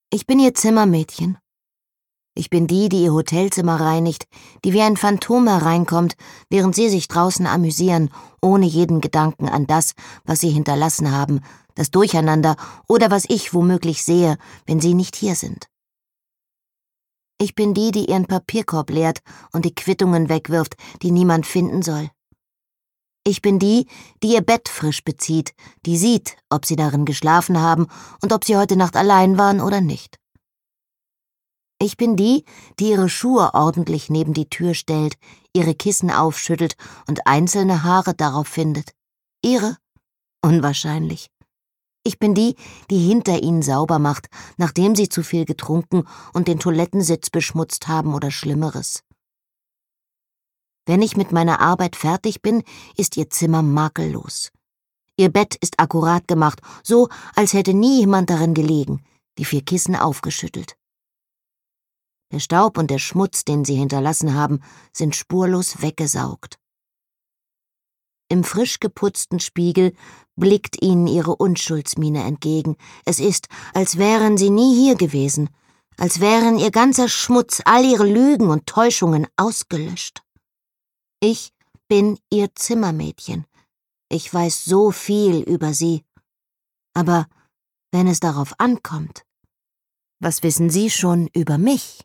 Ich bin ihr Zimmermädchen. Ich bin die, die ihr Hotelzimmer reinigt, die wie ein Phantom hereinkommt, während sie sich draußen amüsieren, ohne jeden Gedanken an das, was sie hinterlassen haben, das Durcheinander oder was ich womöglich sehe, wenn sie nicht hier sind. Ich bin die, die ihren Papierkorb leert und die Quittungen wegwirft, die niemand finden soll. Ich bin die, die ihr Bett frisch bezieht, die sieht, ob sie darin geschlafen haben und ob sie heute Nacht allein waren oder nicht. Ich bin die, die ihre Schuhe ordentlich neben die Tür stellt, ihre Kissen aufschüttelt und einzelne Haare darauf findet. Ihre? Unwahrscheinlich. Ich bin die, die hinter ihnen sauber macht, nachdem sie zu viel getrunken und den Toilettensitz beschmutzt haben oder Schlimmeres. Wenn ich mit meiner Arbeit fertig bin, ist ihr Zimmer makellos. Ihr Bett ist akkurat gemacht, so als hätte nie jemand darin gelegen, die 4 Kissen aufgeschüttelt. Der Staub und der Schmutz, den sie hinterlassen haben, sind spurlos weggesaugt. Im frisch geputzten Spiegel blickt ihnen ihre Unschuldsmiene entgegen. Es ist, als wären sie nie hier gewesen, als wären ihr ganzer Schmutz, all ihre Lügen und Täuschungen ausgelöscht. Ich bin ihr Zimmermädchen. Ich weiß so viel über sie. Aber wenn es darauf ankommt, was wissen Sie schon über mich?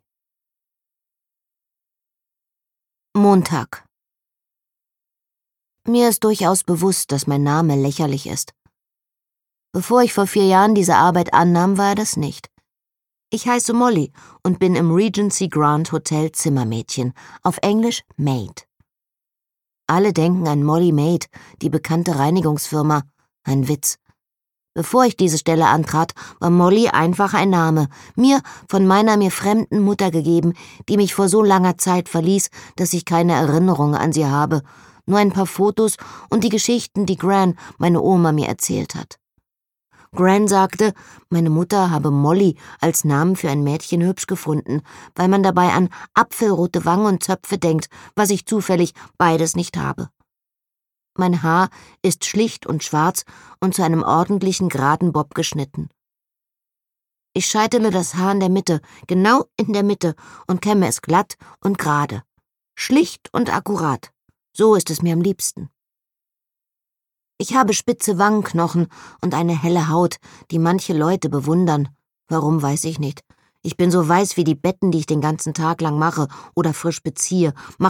Montag. Mir ist durchaus bewusst, dass mein Name lächerlich ist. Bevor ich vor 4 Jahren diese Arbeit annahm, war er das nicht. Ich heiße Molly und bin im Regency Grand Hotel Zimmermädchen, auf Englisch Maid. Alle denken an Molly Maid, die bekannte Reinigungsfirma. Ein Witz. Bevor ich diese Stelle antrat, war Molly einfach ein Name, mir von meiner mir fremden Mutter gegeben, die mich vor so langer Zeit verließ, dass ich keine Erinnerung an sie habe, nur ein paar Fotos und die Geschichten, die Gran, meine Oma, mir erzählt hat. Gran sagte, meine Mutter habe Molly als Namen für ein Mädchen hübsch gefunden, weil man dabei an apfelrote Wangen und Zöpfe denkt, was ich zufällig beides nicht habe. Mein Haar ist schlicht und schwarz und zu einem ordentlichen geraden Bob geschnitten. Ich scheitele das Haar in der Mitte, genau in der Mitte, und kämme es glatt und gerade. Schlicht und akkurat. So ist es mir am liebsten. Ich habe spitze Wangenknochen und eine helle Haut, die manche Leute bewundern. Warum, weiß ich nicht. Ich bin so weiß wie die Betten, die ich den ganzen Tag lang mache oder frisch beziehe,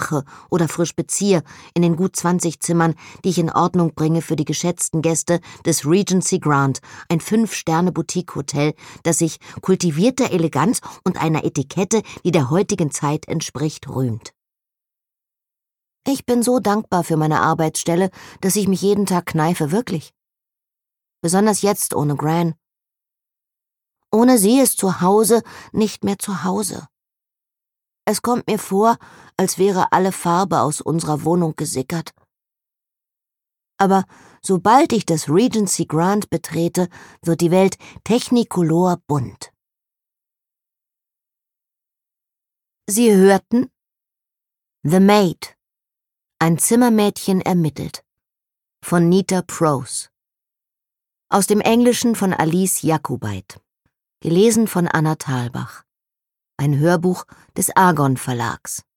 in den gut 20 Zimmern, die ich in Ordnung bringe für die geschätzten Gäste des Regency Grand, ein 5-Sterne-Boutique-Hotel, das sich kultivierter Eleganz und einer Etikette, die der heutigen Zeit entspricht, rühmt. Ich bin so dankbar für meine Arbeitsstelle, dass ich mich jeden Tag kneife, wirklich. Besonders jetzt ohne Gran. Ohne sie ist zu Hause nicht mehr zu Hause. Es kommt mir vor, als wäre alle Farbe aus unserer Wohnung gesickert. Aber sobald ich das Regency Grand betrete, wird die Welt technicolor bunt. Sie hörten The Maid. Ein Zimmermädchen ermittelt von Nita Prose. Aus dem Englischen von Alice Jacobait. Gelesen von Anna Thalbach. Ein Hörbuch des Argon Verlags.